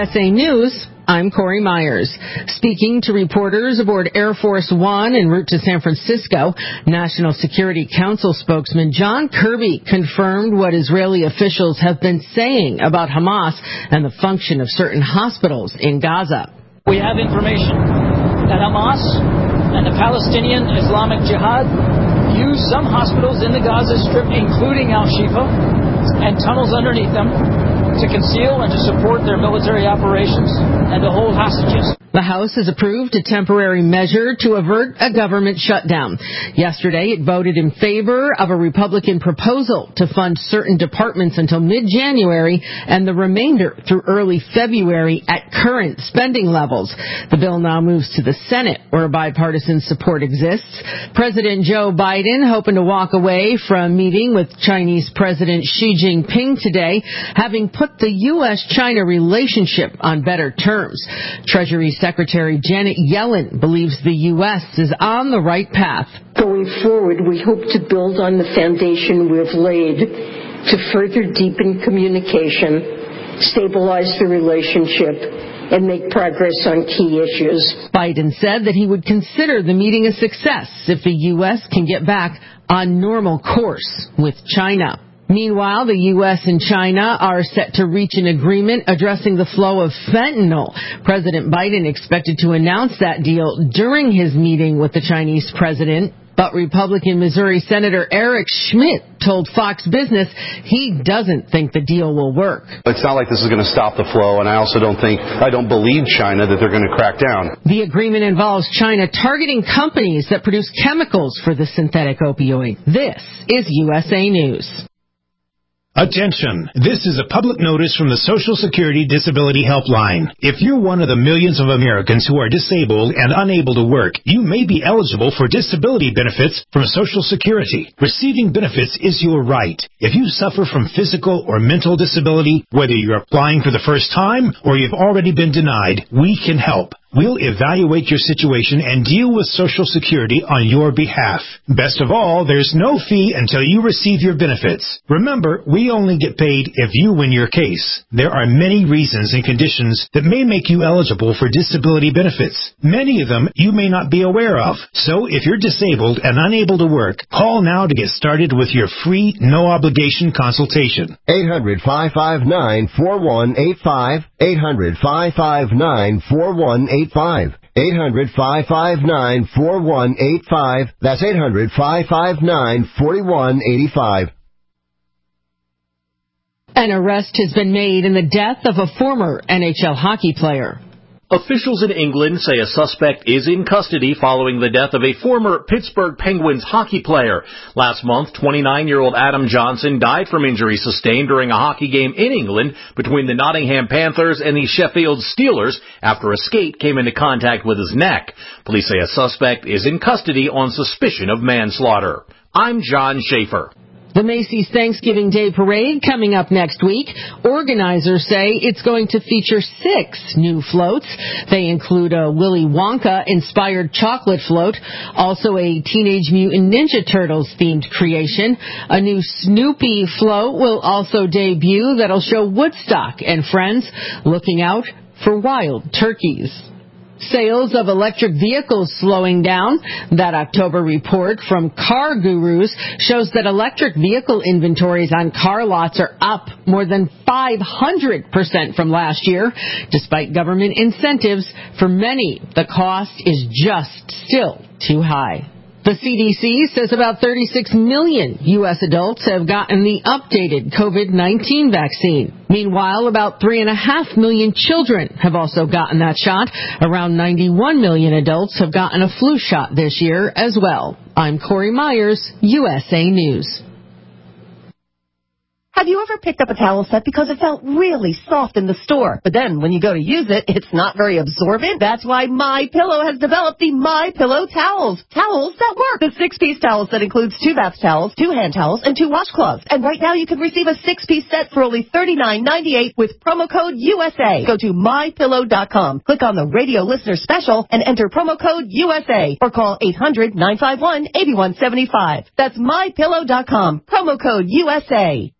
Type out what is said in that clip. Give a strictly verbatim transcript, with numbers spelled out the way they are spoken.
S A News, I'm Corey Myers. Speaking to reporters aboard Air Force One en route to San Francisco, National Security Council spokesman John Kirby confirmed what Israeli officials have been saying about Hamas and the function of certain hospitals in Gaza. We have information that Hamas and the Palestinian Islamic Jihad use some hospitals in the Gaza Strip, including Al-Shifa, and tunnels underneath them to conceal and to support their military operations and to hold hostages. The House has approved a temporary measure to avert a government shutdown. Yesterday, it voted in favor of a Republican proposal to fund certain departments until mid-January and the remainder through early February at current spending levels. The bill now moves to the Senate, where bipartisan support exists. President Joe Biden hoping to walk away from meeting with Chinese President Xi Jinping today, having put the U S China relationship on better terms. Treasury Secretary Janet Yellen believes the U S is on the right path. Going forward, we hope to build on the foundation we've laid to further deepen communication, stabilize the relationship, and make progress on key issues. Biden said that he would consider the meeting a success if the U S can get back on normal course with China. Meanwhile, the U S and China are set to reach an agreement addressing the flow of fentanyl. President Biden expected to announce that deal during his meeting with the Chinese president. But Republican Missouri Senator Eric Schmidt told Fox Business he doesn't think the deal will work. It's not like this is going to stop the flow, and I also don't think, I don't believe China that they're going to crack down. The agreement involves China targeting companies that produce chemicals for the synthetic opioid. This is U S A News. Attention! This is a public notice from the Social Security Disability Helpline. If you're one of the millions of Americans who are disabled and unable to work, you may be eligible for disability benefits from Social Security. Receiving benefits is your right. If you suffer from physical or mental disability, whether you're applying for the first time or you've already been denied, we can help. We'll evaluate your situation and deal with Social Security on your behalf. Best of all, there's no fee until you receive your benefits. Remember, we only get paid if you win your case. There are many reasons and conditions that may make you eligible for disability benefits. Many of them you may not be aware of. So if you're disabled and unable to work, call now to get started with your free, no-obligation consultation. eight hundred, five five nine, four one eight five. eight hundred, five five nine, four one eight five. eight hundred, five five nine, four one eight five. That's eight hundred, five five nine, four one eight five. An arrest has been made in the death of a former N H L hockey player. Officials in England say a suspect is in custody following the death of a former Pittsburgh Penguins hockey player. Last month, twenty-nine-year-old Adam Johnson died from injuries sustained during a hockey game in England between the Nottingham Panthers and the Sheffield Steelers after a skate came into contact with his neck. Police say a suspect is in custody on suspicion of manslaughter. I'm John Schaefer. The Macy's Thanksgiving Day Parade coming up next week. Organizers say it's going to feature six new floats. They include a Willy Wonka-inspired chocolate float, also a Teenage Mutant Ninja Turtles-themed creation. A new Snoopy float will also debut that'll show Woodstock and friends looking out for wild turkeys. Sales of electric vehicles slowing down. That October report from Car Gurus shows that electric vehicle inventories on car lots are up more than five hundred percent from last year. Despite government incentives, for many, the cost is just still too high. The C D C says about thirty-six million U S adults have gotten the updated COVID nineteen vaccine. Meanwhile, about three point five million children have also gotten that shot. Around ninety-one million adults have gotten a flu shot this year as well. I'm Corey Myers, U S A News. Have you ever picked up a towel set because it felt really soft in the store, but then when you go to use it, it's not very absorbent? That's why MyPillow has developed the MyPillow towels. Towels that work. The six-piece towel set includes two bath towels, two hand towels, and two washcloths. And right now you can receive a six-piece set for only thirty-nine ninety-eight with promo code U S A. Go to my pillow dot com, click on the radio listener special, and enter promo code U S A, or call eight hundred, nine five one, eight one seven five. That's my pillow dot com, promo code U S A.